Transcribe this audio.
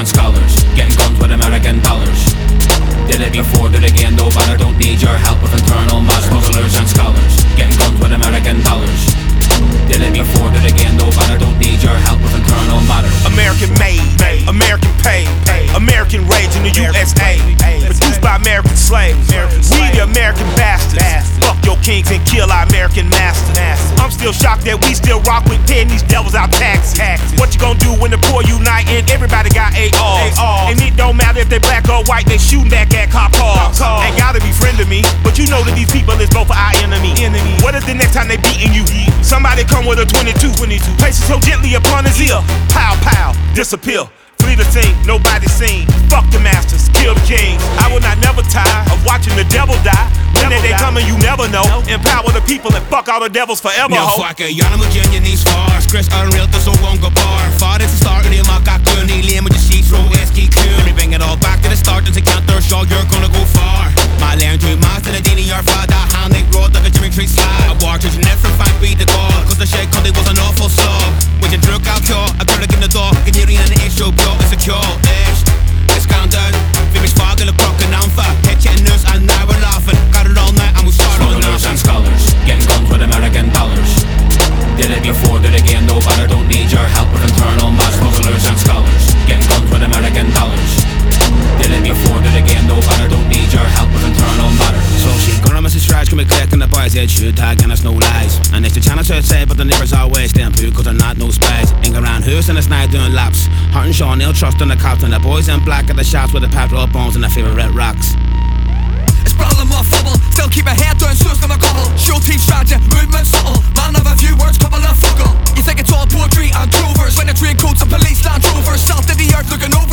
and scholars, getting guns with American dollars. Did it before, did it again though, but I don't need your help with internal matters. Smugglers and scholars, getting guns with American dollars. Did it before, did it again though, but I don't need your help with internal matters. American made, American paid, American rage in the USA, produced by American slaves. We the American bastards. Fuck your kings and kill our American masters. I'm still shocked that we still rock with paying these devils our taxes. What you gonna do when the poor unite and everybody got ARs? And it don't matter if they black or white, they shooting back at cop cars. Ain't gotta be friend to me, but you know that these people is both for our enemy. What if the next time they beating you, somebody come with a 22, place it so gently upon his ear, pow pow, disappear. Flee the scene, nobody seen. Fuck the masters, kill the kings. I will not never tire of watching the devil die. When they coming, you never know. Empower the people and fuck all the devils forever. Jag fuckar gärna mot gängen svar. Scratch unreal så gånger bar. Far it's the start, det man kan kunna i lem och just sheets from SQQ. We bring it all back to the start and to counter show you're gonna go far. My learn to master the dini your father. Hand they road like a Jimmy Tree slide. I walked to never find beat the god. Cause the shake they was an awful song. When you drug out your, I girl in the door. Can you read an issue, bro? It's a cure, it's countdown. Vi blir svag eller krocken anfall. Head kännus, I never laughing. Got it all night, I'm with smugglers and scholars, getting guns with American dollars. Did it before, did it again though, but I don't need your help with internal matters. Smugglers and scholars, getting guns with American dollars. Did it before, did it again though, but I don't need your help with internal matters. So she gonna miss a stretch, can we click on the boys head shoot tag and it's no lies. And it's the channel to say, but the neighbors always staying poo cause they're not no spies. Ain't around who's in the night doing laps. Hart and Sean, they'll trust in the cops and the boys in black at the shots with the petrol bones and their favourite rocks. It's brawling more fumble, still keep my head down so it's gonna cobble. Show team strategy, movement subtle. Man of a few words, couple of fuggle. You think it's all poetry and drovers when the train coats and police land rovers. Salt in the earth looking over.